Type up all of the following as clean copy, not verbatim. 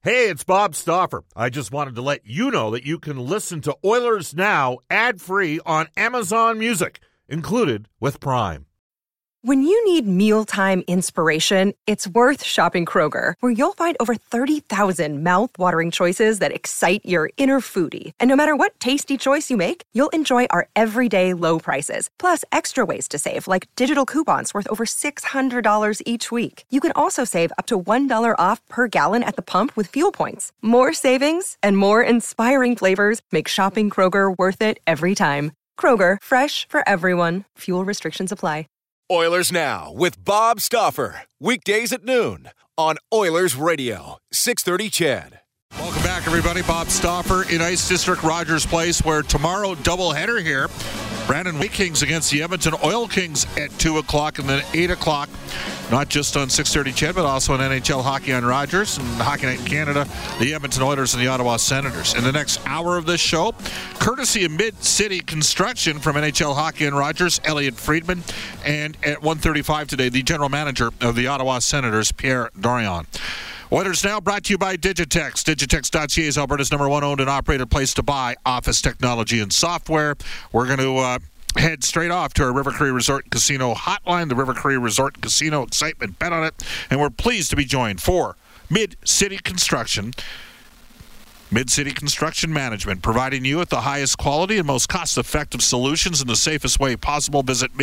Hey, it's Bob Stauffer. I just wanted to let you know that you can listen to Oilers Now ad-free on Amazon Music, included with Prime. When you need mealtime inspiration, it's worth shopping Kroger, where you'll find over 30,000 mouth-watering choices that excite your inner foodie. And no matter what tasty choice you make, you'll enjoy our everyday low prices, plus extra ways to save, like digital coupons worth over $600 each week. You can also save up to $1 off per gallon at the pump with fuel points. More savings and more inspiring flavors make shopping Kroger worth it every time. Kroger, fresh for everyone. Fuel restrictions apply. Oilers Now with Bob Stauffer. Weekdays at noon on Oilers Radio, 630 CHED. Welcome back, everybody. Bob Stauffer in Ice District, Rogers Place, where tomorrow, doubleheader here. Brandon White Kings against the Edmonton Oil Kings at 2 o'clock and then 8 o'clock. Not just on 630 CHED, but also on NHL Hockey on Rogers and Hockey Night in Canada, the Edmonton Oilers and the Ottawa Senators. In the next hour of this show, courtesy of Mid-City Construction from NHL Hockey on Rogers, Elliot Friedman. And at 1:35 today, the general manager of the Ottawa Senators, Pierre Dorion. Oilers Now brought to you by Digitex. Digitex.ca is Alberta's #1 owned and operated place to buy office technology and software. We're going to head straight off to our River Cree Resort Casino hotline, the River Cree Resort Casino excitement bet on it. And we're pleased to be joined for Mid-City Construction. Mid-City Construction Management, providing you with the highest quality and most cost-effective solutions in the safest way possible. Visit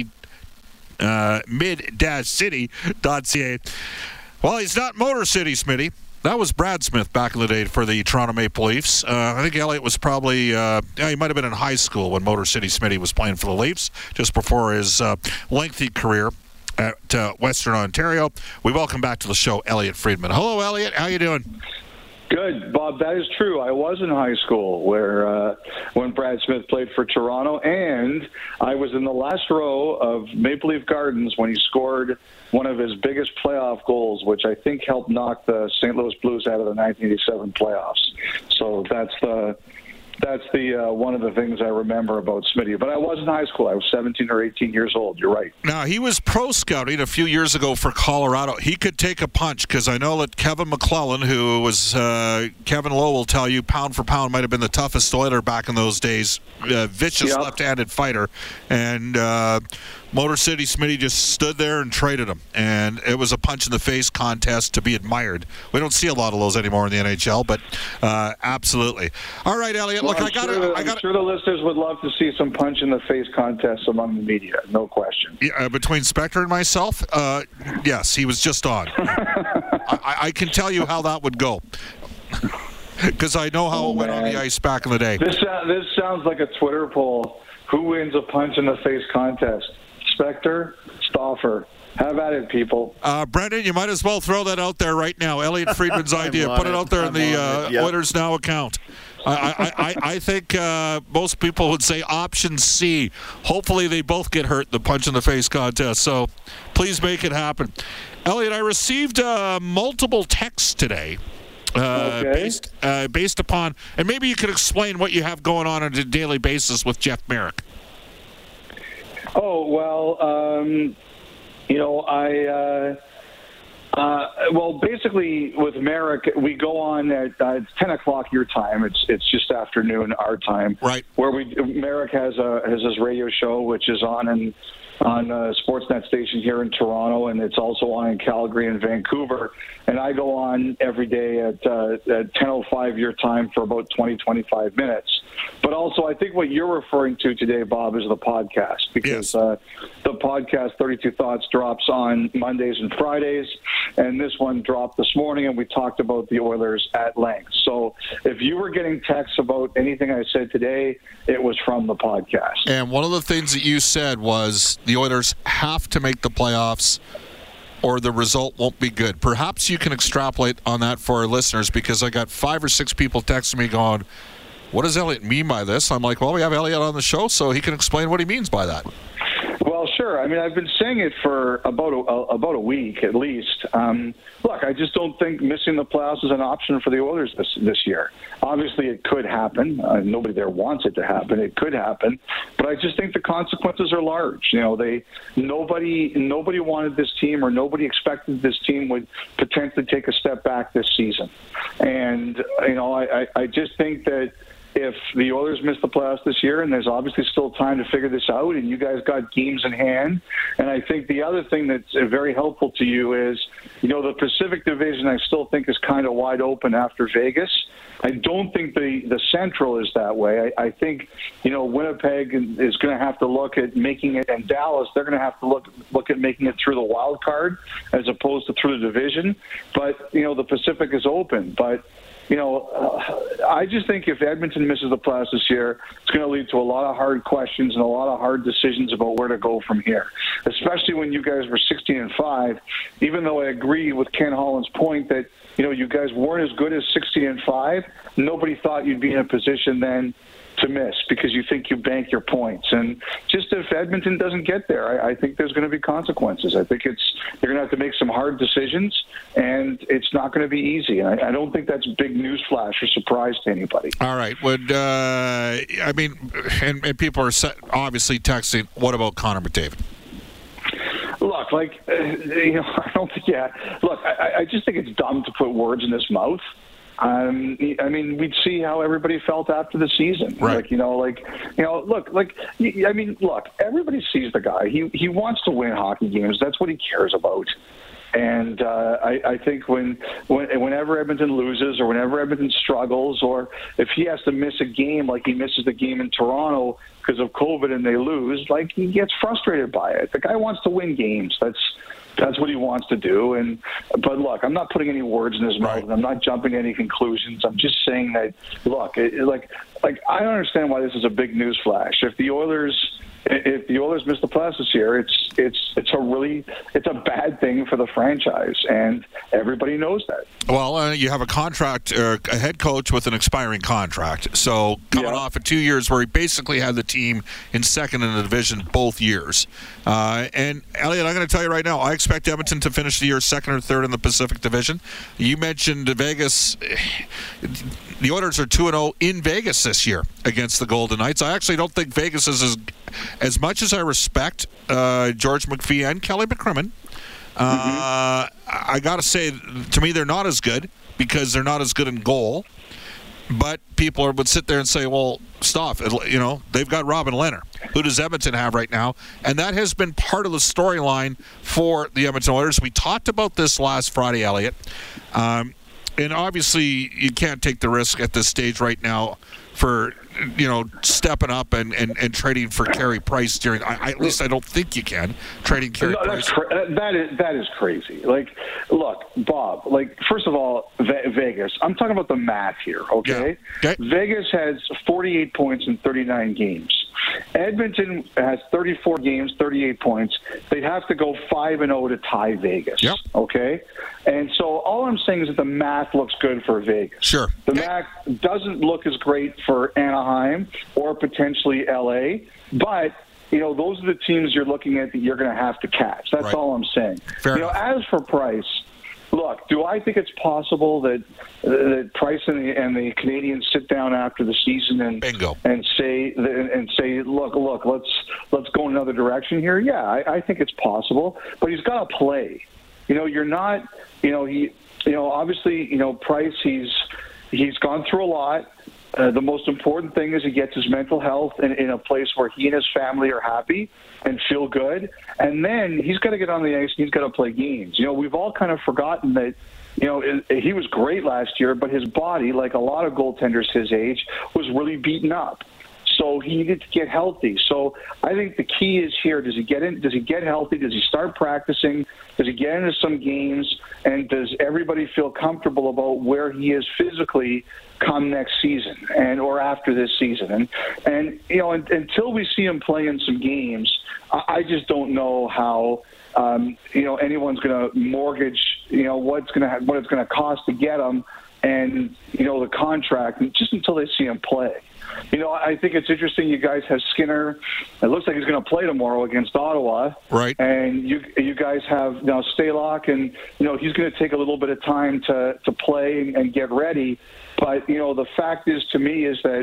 mid-city.ca. Well, he's not Motor City, Smitty. That was Brad Smith back in the day for the Toronto Maple Leafs. I think Elliott was probably, he might have been in high school when Motor City Smitty was playing for the Leafs, just before his lengthy career at Western Ontario. We welcome back to the show Elliot Friedman. Hello, Elliot. How you doing? Good, Bob. That is true. I was in high school where when Brad Smith played for Toronto, and I was in the last row of Maple Leaf Gardens when he scored one of his biggest playoff goals, which I think helped knock the St. Louis Blues out of the 1987 playoffs. So that's the one of the things I remember about Smitty. But I was in high school. I was 17 or 18 years old. You're right. Now, he was pro scouting a few years ago for Colorado. He could take a punch, because I know that Kevin McClellan, who was Kevin Lowe will tell you, pound for pound, might have been the toughest Oiler back in those days. Vicious left-handed fighter. And Motor City Smitty just stood there and traded him. And it was a punch-in-the-face contest to be admired. We don't see a lot of those anymore in the NHL, but absolutely. All right, Elliot. Well, look, I'm sure the listeners would love to see some punch-in-the-face contests among the media. No question. Yeah, between Spectre and myself, yes, he was just on. I can tell you how that would go, because I know how it went on the ice back in the day. This sounds like a Twitter poll. Who wins a punch-in-the-face contest? Spectre, Stauffer. Have at it, people. Brendan, you might as well throw that out there right now. Elliot Friedman's idea. Put it out there in the Oilers Now account. I think most people would say option C. Hopefully they both get hurt in the punch-in-the-face contest. So please make it happen. Elliot, I received multiple texts today. Based upon, and maybe you could explain what you have going on a daily basis with Jeff Merrick. Oh, well, basically with Merrick, we go on at 10 o'clock your time. It's just afternoon our time. Right. Where Merrick has his radio show, which is on Sportsnet station here in Toronto, and it's also on in Calgary and Vancouver. And I go on every day at 10:05 your time for about 20-25 minutes. But also, I think what you're referring to today, Bob, is the podcast, because the podcast 32 Thoughts drops on Mondays and Fridays, and this one dropped this morning, and we talked about the Oilers at length. So if you were getting texts about anything I said today, it was from the podcast. And one of the things that you said was the Oilers have to make the playoffs or the result won't be good. Perhaps you can extrapolate on that for our listeners, because I got 5 or 6 people texting me going, what does Elliot mean by this? I'm like, well, we have Elliot on the show, so he can explain what he means by that. Well, sure. Sure. I mean, I've been saying it for about a week at least. Look, I just don't think missing the playoffs is an option for the Oilers this year. Obviously, it could happen. Nobody there wants it to happen. It could happen, but I just think the consequences are large. You know, nobody wanted this team, or nobody expected this team would potentially take a step back this season. And you know, I just think that if the Oilers miss the playoffs this year, and there's obviously still time to figure this out, and you guys got games in hand, and I think the other thing that's very helpful to you is, you know, the Pacific Division I still think is kind of wide open after Vegas. I don't think the Central is that way. I think, you know, Winnipeg is going to have to look at making it, and Dallas, they're going to have to look at making it through the wild card as opposed to through the division. But, you know, the Pacific is open. But, you know, I just think if Edmonton misses the playoffs this year, it's going to lead to a lot of hard questions and a lot of hard decisions about where to go from here, especially when you guys were 16-5, even though I agree with Ken Holland's point that, you know, you guys weren't as good as 16-5, nobody thought you'd be in a position then to miss because you think you bank your points. And just if Edmonton doesn't get there, I think there's going to be consequences. I think you're going to have to make some hard decisions, and it's not going to be easy. And I don't think that's a big news flash or surprise to anybody. All right. I mean, and people are obviously texting, what about Connor McDavid? Look, you know, I don't think, look, I just think it's dumb to put words in his mouth. I mean, we'd see how everybody felt after the season. Right. Look, everybody sees the guy. He wants to win hockey games. That's what he cares about. And I think whenever Edmonton loses or whenever Edmonton struggles, or if he has to miss a game like he misses the game in Toronto because of COVID and they lose, like, he gets frustrated by it. The guy wants to win games. That's what he wants to do. But look, I'm not putting any words in his mouth, and I'm not jumping to any conclusions. I'm just saying that, look, I don't understand why this is a big news flash. If the Oilers miss the playoffs this year, it's a bad thing for the franchise, and everybody knows that. Well, you have a head coach with an expiring contract. So coming off of 2 years where he basically had the team in second in the division both years. And Elliot, I'm going to tell you right now, I expect Edmonton to finish the year second or third in the Pacific Division. You mentioned Vegas. The Oilers are 2-0 in Vegas this year against the Golden Knights. I actually don't think Vegas is as much as I respect George McPhee and Kelly McCrimmon. I got to say, to me, they're not as good because they're not as good in goal. But people would sit there and say, well, stop. You know, they've got Robin Lehner. Who does Edmonton have right now? And that has been part of the storyline for the Edmonton Oilers. We talked about this last Friday, Elliot. And obviously, you can't take the risk at this stage right now for, you know, stepping up and trading for Carey Price during. At least I don't think you can trading Carey Price. That is crazy. Like, look, Bob. Like, first of all, Vegas. I'm talking about the math here. Okay? Yeah. Okay. Vegas has 48 points in 39 games. Edmonton has 34 games, 38 points. They'd have to go 5-0 to tie Vegas. Yep. Okay? And so all I'm saying is that the math looks good for Vegas. Sure. The math doesn't look as great for Anaheim or potentially LA, but you know, those are the teams you're looking at that you're going to have to catch. That's all I'm saying. Fair enough. As for Price, look, do I think it's possible that Price and the Canadians sit down after the season and say, look, let's go another direction here? Yeah, I think it's possible, but he's got to play. You know, you're not. You know, obviously, you know, Price. He's gone through a lot. The most important thing is he gets his mental health in a place where he and his family are happy and feel good. And then he's got to get on the ice and he's got to play games. You know, we've all kind of forgotten that, you know, he was great last year, but his body, like a lot of goaltenders his age, was really beaten up. So he needed to get healthy. So I think the key is here: does he get in? Does he get healthy? Does he start practicing? Does he get into some games? And does everybody feel comfortable about where he is physically come next season or after this season? And you know, until we see him play in some games, I just don't know how you know, anyone's going to mortgage, you know, what it's going to cost to get him and the contract just until they see him play. I think it's interesting. You guys have Skinner. It looks like he's going to play tomorrow against Ottawa. Right. And you guys have now Stalock, and he's going to take a little bit of time to play and get ready. But the fact is, to me, is that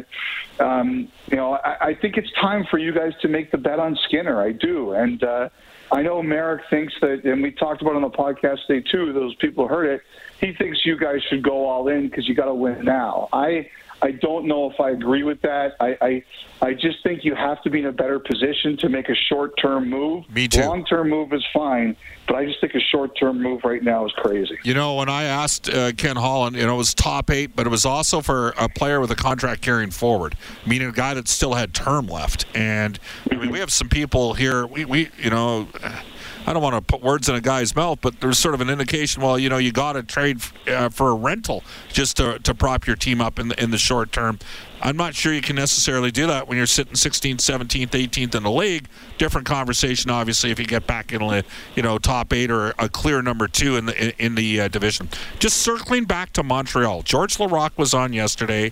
I think it's time for you guys to make the bet on Skinner. I do, and I know Merrick thinks that, and we talked about it on the podcast today too. Those people heard it. He thinks you guys should go all in because you got to win now. I don't know if I agree with that. I just think you have to be in a better position to make a short-term move. Me too. Long-term move is fine, but I just think a short-term move right now is crazy. When I asked Ken Holland, it was top 8, but it was also for a player with a contract carrying forward, meaning a guy that still had term left. And we have some people here. We I don't want to put words in a guy's mouth, but there's sort of an indication, well, you got to trade for a rental just to prop your team up in the short term. I'm not sure you can necessarily do that when you're sitting 16th, 17th, 18th in the league. Different conversation, obviously, if you get back in, top 8 or a clear number 2 in the division. Just circling back to Montreal, George Laraque was on yesterday.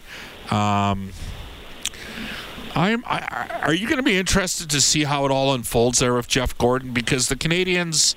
Are you going to be interested to see how it all unfolds there with Jeff Gordon? Because the Canadians,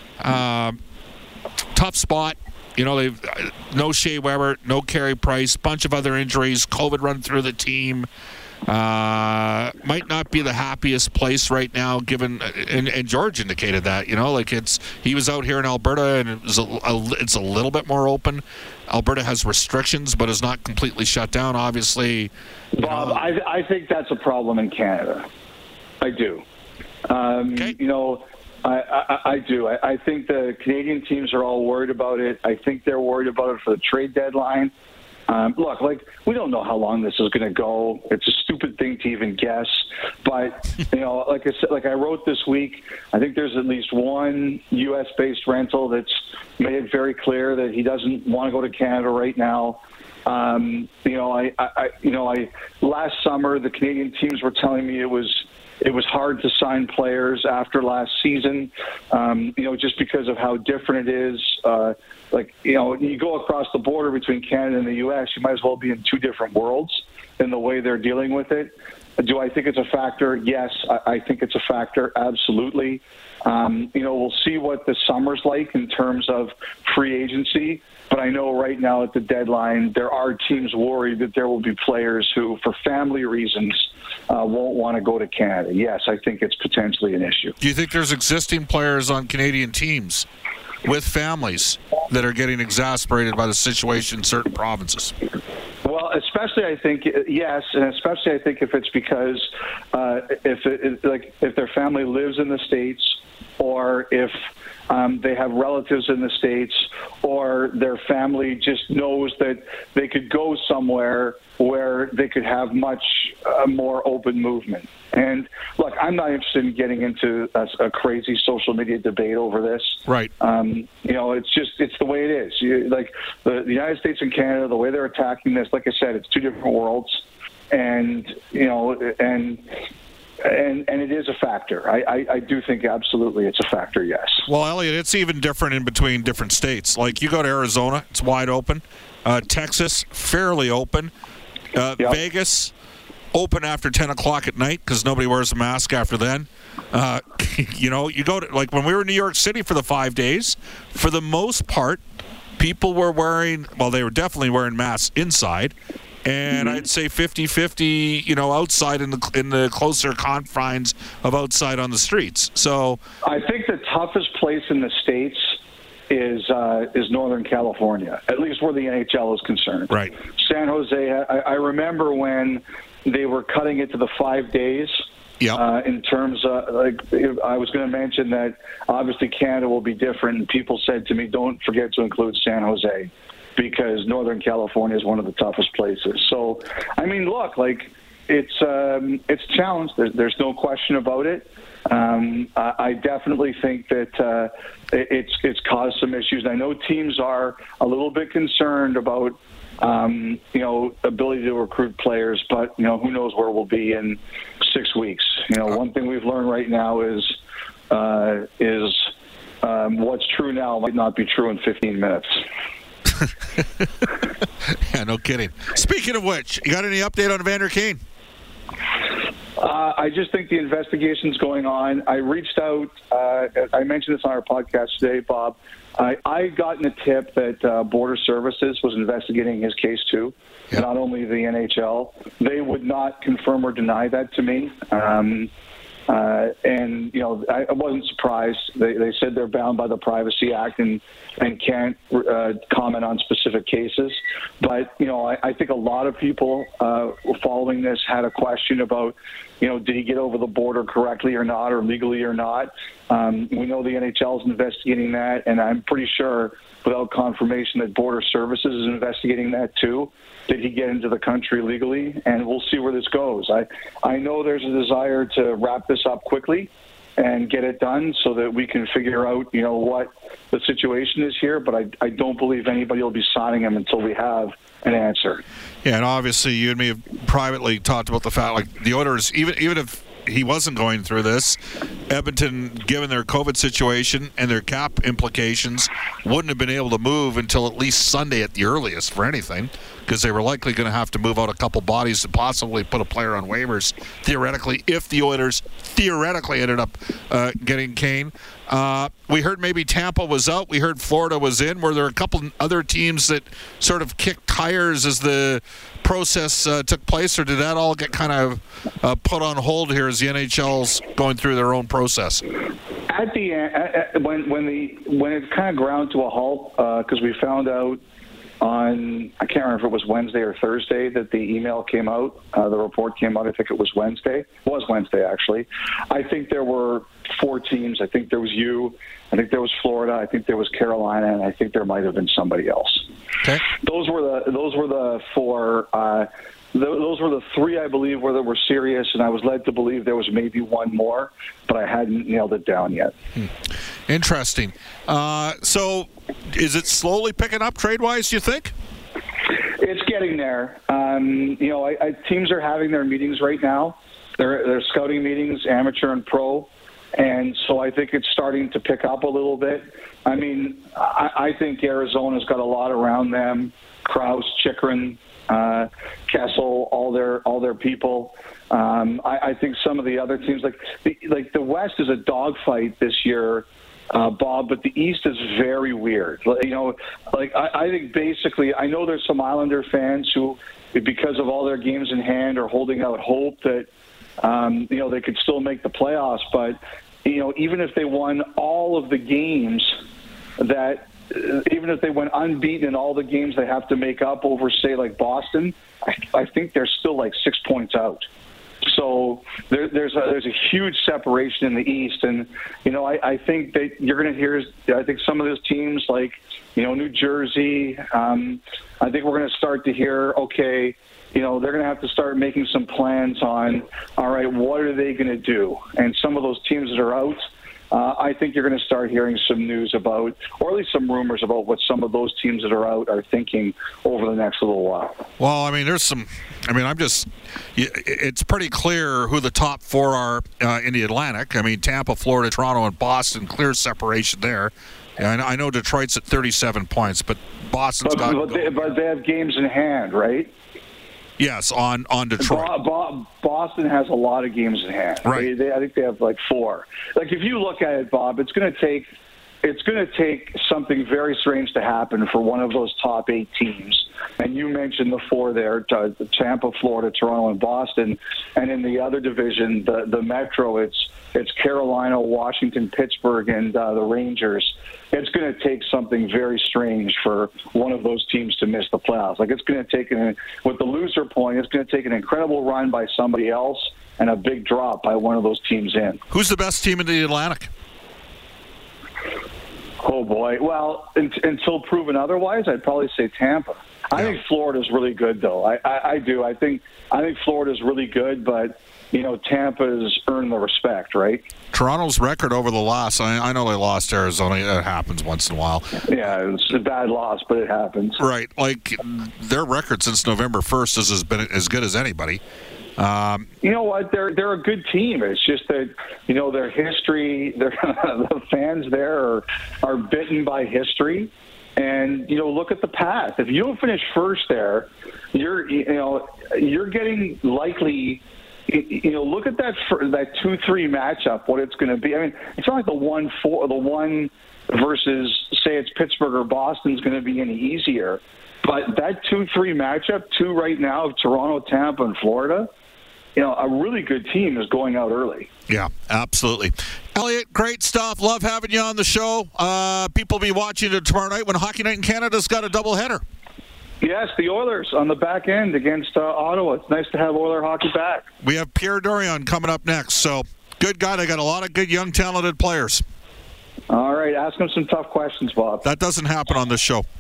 tough spot. They've no Shea Weber, no Carey Price, bunch of other injuries, COVID run through the team. Might not be the happiest place right now, given and George indicated that. He was out here in Alberta, and it's a little bit more open. Alberta has restrictions, but is not completely shut down. Obviously, Bob, I think that's a problem in Canada. I do. Okay. I do. I think the Canadian teams are all worried about it. I think they're worried about it for the trade deadline. Look, we don't know how long this is going to go. It's a stupid thing to even guess. But, like I said, like I wrote this week, I think there's at least one U.S.-based rental that's made it very clear that he doesn't want to go to Canada right now. Last summer, the Canadian teams were telling me it was hard to sign players after last season, just because of how different it is. You go across the border between Canada and the U.S., you might as well be in two different worlds in the way they're dealing with it. Do I think it's a factor? Yes, I think it's a factor, absolutely. We'll see what the summer's like in terms of free agency. But I know right now at the deadline, there are teams worried that there will be players who, for family reasons, won't want to go to Canada. Yes, I think it's potentially an issue. Do you think there's existing players on Canadian teams with families that are getting exasperated by the situation in certain provinces? Well, especially I think yes, and especially I think if it's because if their family lives in the States, or if they have relatives in the States, or their family just knows that they could go somewhere where they could have much more open movement. And look, I'm not interested in getting into a crazy social media debate over this. Right. It's the way it is. The United States and Canada, the way they're attacking this, like I said, it's two different worlds. And it is a factor. I do think absolutely it's a factor, yes. Well, Elliot, it's even different in between different states. Like, you go to Arizona, it's wide open. Texas, fairly open. Yep. Vegas, open after 10 o'clock at night because nobody wears a mask after then. You go to, like when we were in New York City for the 5 days, for the most part, people were they were definitely wearing masks inside. And I'd say 50-50, outside in the closer confines of outside on the streets. So I think the toughest place in the States is Northern California, at least where the NHL is concerned. Right. San Jose, I remember when they were cutting it to the 5 days. Yep. In terms of, I was going to mention that obviously Canada will be different, and people said to me, don't forget to include San Jose, because Northern California is one of the toughest places. So, I mean, look, it's challenged. There's no question about it. I definitely think that it's caused some issues. I know teams are a little bit concerned about ability to recruit players, but who knows where we'll be in 6 weeks. One thing we've learned right now is what's true now might not be true in 15 minutes. Yeah, no kidding. Speaking of which, you got any update on Evander Kane? I just think the investigation's going on. I reached out. I mentioned this on our podcast today, Bob. I gotten a tip that Border Services was investigating his case too, not only the NHL. They would not confirm or deny that to me. And, you know, I wasn't surprised. They said they're bound by the Privacy Act and can't comment on specific cases. But, you know, I think a lot of people following this had a question about, you know, did he get over the border correctly or not, or legally or not? We know the NHL is investigating that, and I'm pretty sure, without confirmation, that Border Services is investigating that too. Did he get into the country legally? And we'll see where this goes. I know there's a desire to wrap this up quickly and get it done so that we can figure out, you know, what the situation is here. But I don't believe anybody will be signing him until we have an answer. Yeah, and obviously you and me have privately talked about the fact, like, the Oilers, even if he wasn't going through this, Edmonton, given their COVID situation and their cap implications, wouldn't have been able to move until at least Sunday at the earliest for anything, because they were likely going to have to move out a couple bodies and possibly put a player on waivers, theoretically, if the Oilers theoretically ended up getting Kane. We heard maybe Tampa was out. We heard Florida was in. Were there a couple other teams that sort of kicked tires as the process took place, or did that all get kind of put on hold here as the NHL's going through their own process? At the end, when it kind of ground to a halt, because we found out on, I can't remember if it was Wednesday or Thursday that the email came out, the report came out. I think it was Wednesday. It was Wednesday, actually. I think there were 4 teams. I think there was you. I think there was Florida. I think there was Carolina, and I think there might have been somebody else. Okay. Those were the 4. Those were the 3, I believe, where they were serious, and I was led to believe there was maybe one more, but I hadn't nailed it down yet. Interesting. So is it slowly picking up trade-wise, do you think? It's getting there. You know, teams are having their meetings right now. They're scouting meetings, amateur and pro, and so I think it's starting to pick up a little bit. I mean, I think Arizona's got a lot around them. Krause, Chychrun, Kessel, all their people. I think some of the other teams, like the West, is a dogfight this year, Bob, but the East is very weird. You know, like I think basically, I know there's some Islander fans who, because of all their games in hand, are holding out hope that you know, they could still make the playoffs. But you know, even if they won all of the games that. Even if they went unbeaten in all the games they have to make up over, say, like Boston, I think they're still like 6 points out. So there's a huge separation in the East, and you know I think that you're going to hear. I think some of those teams, like, you know, New Jersey, I think we're going to start to hear. Okay, you know, they're going to have to start making some plans on. All right, what are they going to do? And some of those teams that are out. I think you're going to start hearing some news about, or at least some rumors about, what some of those teams that are out are thinking over the next little while. Well, I mean, it's pretty clear who the top 4 are in the Atlantic. I mean, Tampa, Florida, Toronto, and Boston, clear separation there. And I know Detroit's at 37 points, but Boston's got... But they have games in hand, right? Yes, on Detroit. Boston has a lot of games in hand. Right. I think they have like 4. Like, if you look at it, Bob, it's going to take something very strange to happen for one of those top 8 teams. And you mentioned the 4 there: Tampa, Florida, Toronto, and Boston. And in the other division, the Metro, it's Carolina, Washington, Pittsburgh, and the Rangers. It's going to take something very strange for one of those teams to miss the playoffs. Like, it's going to take, with the loser point, it's going to take an incredible run by somebody else and a big drop by one of those teams in. Who's the best team in the Atlantic? Oh, boy. Well, until proven otherwise, I'd probably say Tampa. I think Florida's really good, though. I do. I think Florida's really good, but, you know, Tampa's earned the respect, right? Toronto's record over the last, I know they lost Arizona. It happens once in a while. Yeah, it's a bad loss, but it happens. Right. Like, their record since November 1st has been as good as anybody. You know what? They're a good team. It's just that, you know, their history, the fans there are bitten by history. And, look at the path. If you don't finish first there, you're getting likely, look at that 2-3 matchup, what it's going to be. I mean, it's not like the 1 versus, say, it's Pittsburgh or Boston is going to be any easier. But that 2-3 matchup, 2 right now of Toronto, Tampa, and Florida, a really good team is going out early. Yeah, absolutely. Elliot, great stuff. Love having you on the show. People will be watching it tomorrow night when Hockey Night in Canada's got a doubleheader. Yes, the Oilers on the back end against Ottawa. It's nice to have Oiler hockey back. We have Pierre Dorion coming up next. So, good guy. They got a lot of good, young, talented players. All right, ask him some tough questions, Bob. That doesn't happen on this show.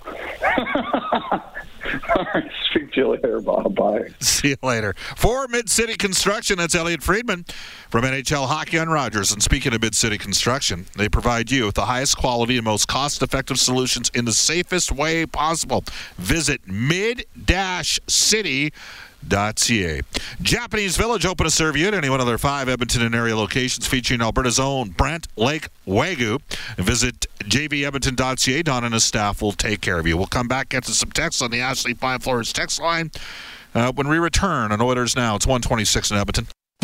All right, speak to you later, Bob. Bye. See you later. For Mid-City Construction, that's Elliot Friedman from NHL Hockey on Rogers. And speaking of Mid-City Construction, they provide you with the highest quality and most cost-effective solutions in the safest way possible. Visit mid-city.ca. Japanese Village, open to serve you at any one of their 5 Edmonton and area locations featuring Alberta's own Brent Lake Wagyu. Visit jvedmonton.ca. Don and his staff will take care of you. We'll come back, get to some texts on the Ashley Fine Floors text line when we return on Oilers Now. It's 1:26 in Edmonton.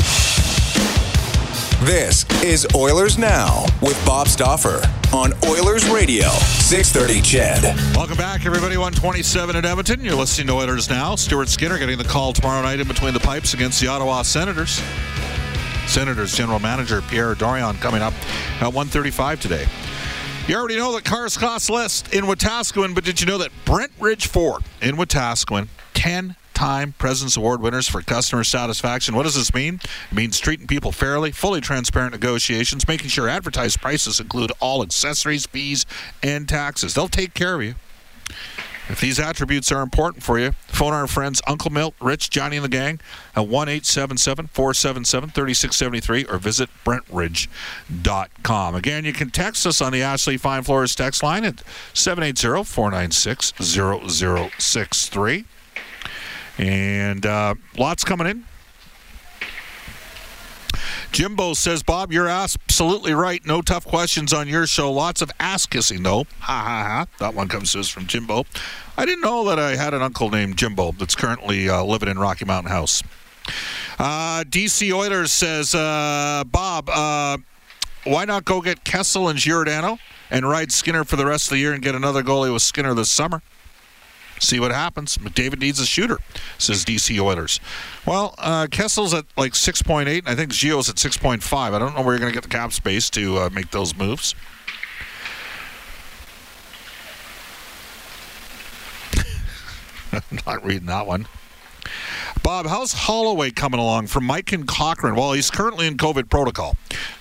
This is Oilers Now with Bob Stauffer on Oilers Radio, 630 CHED. Welcome back, everybody. 1:27 in Edmonton. You're listening to Oilers Now. Stuart Skinner getting the call tomorrow night in between the pipes against the Ottawa Senators. Senators General Manager Pierre Dorion coming up at 1:35 today. You already know the cars cost less in Wetaskiwin, but did you know that Brentridge Ford in Wetaskiwin, 10-time President's Award winners for customer satisfaction. What does this mean? It means treating people fairly, fully transparent negotiations, making sure advertised prices include all accessories, fees, and taxes. They'll take care of you. If these attributes are important for you, phone our friends Uncle Milt, Rich, Johnny, and the gang at 1-877-477-3673 or visit Brentridge.com. Again, you can text us on the Ashley Fine Floors text line at 780-496-0063. And lots coming in. Jimbo says, Bob, you're absolutely right. No tough questions on your show. Lots of ass-kissing, though. Ha, ha, ha. That one comes to us from Jimbo. I didn't know that I had an uncle named Jimbo that's currently living in Rocky Mountain House. DC Oilers says, Bob, why not go get Kessel and Giordano and ride Skinner for the rest of the year and get another goalie with Skinner this summer? See what happens. McDavid needs a shooter, says DC Oilers. Well, Kessel's at like 6.8, and I think Gio's at 6.5. I don't know where you're going to get the cap space to make those moves. I'm not reading that one. Bob, how's Holloway coming along from Mike and Cochran? Well, he's currently in COVID protocol.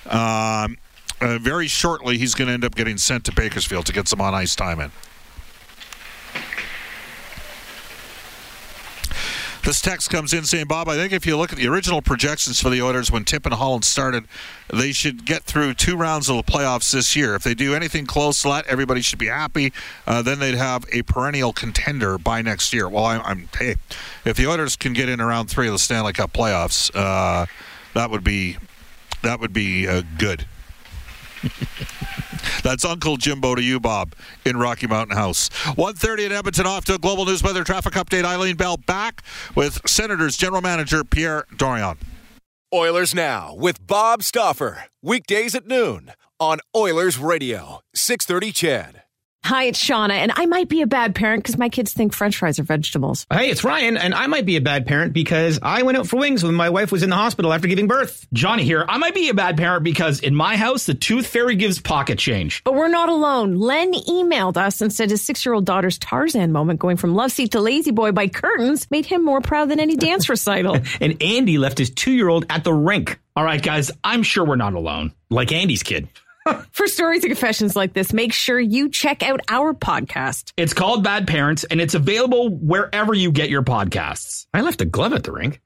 Very shortly, he's going to end up getting sent to Bakersfield to get some on-ice time in. This text comes in saying, Bob, I think if you look at the original projections for the Oilers when Tip and Holland started, they should get through 2 rounds of the playoffs this year. If they do anything close to that, everybody should be happy. Then they'd have a perennial contender by next year. Well, hey, if the Oilers can get in around 3 of the Stanley Cup playoffs, that would be good. That's Uncle Jimbo to you, Bob, in Rocky Mountain House. 1:30 in Edmonton, off to a global news weather traffic update. Eileen Bell back with Senators General Manager Pierre Dorion. Oilers Now with Bob Stauffer. Weekdays at noon on Oilers Radio, 630 CHED. Hi, it's Shauna, and I might be a bad parent because my kids think French fries are vegetables. Hey, it's Ryan, and I might be a bad parent because I went out for wings when my wife was in the hospital after giving birth. Johnny here. I might be a bad parent because in my house, the tooth fairy gives pocket change. But we're not alone. Len emailed us and said his 6-year-old daughter's Tarzan moment going from love seat to lazy boy by curtains made him more proud than any dance recital. And Andy left his 2-year-old at the rink. All right, guys, I'm sure we're not alone. Like Andy's kid. For stories and confessions like this, make sure you check out our podcast. It's called Bad Parents, and it's available wherever you get your podcasts. I left a glove at the rink.